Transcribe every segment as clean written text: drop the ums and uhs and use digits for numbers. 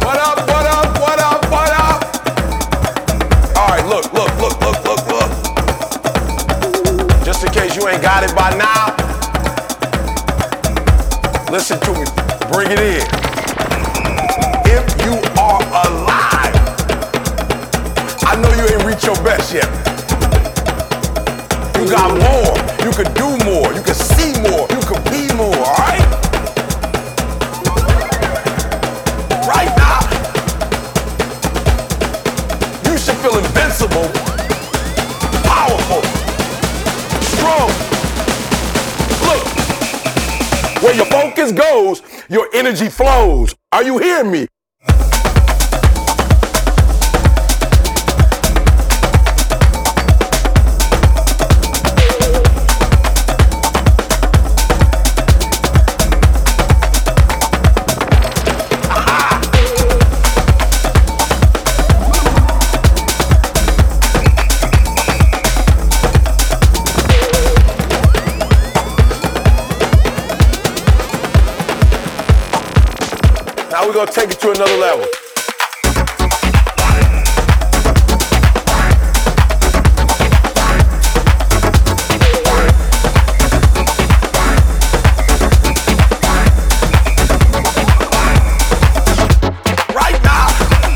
What up, what up, what up, what up? All right, look. Just in case you ain't got it by now, listen to me. Bring it in. If you are alive, I know you ain't reached your best yet. You got more. You could do more. You could see more. You could be more, all right? Right now, you should feel invincible, powerful, strong. Look, where your focus goes, your energy flows. Are you hearing me? Now we're gonna take it to another level. Right now,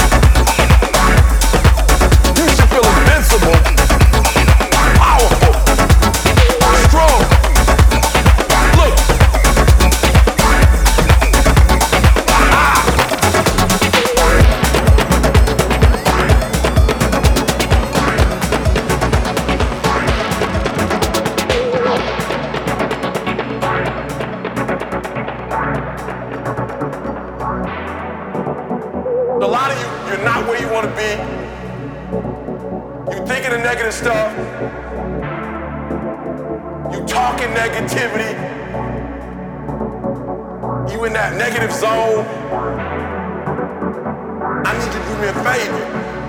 you should feel invincible, powerful, strong. Look. A lot of you, you're not where you want to be. You thinking of negative stuff. You talking negativity. You in that negative zone. I need you to do me a favor.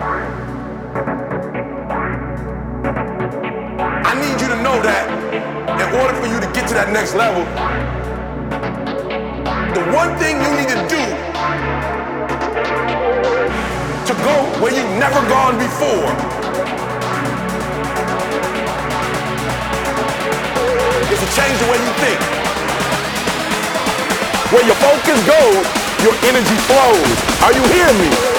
I need you to know that in order for you to get to that next level, the one thing you need to do to go where you've never gone before is to change the way you think. Where your focus goes, your energy flows. Are you hearing me?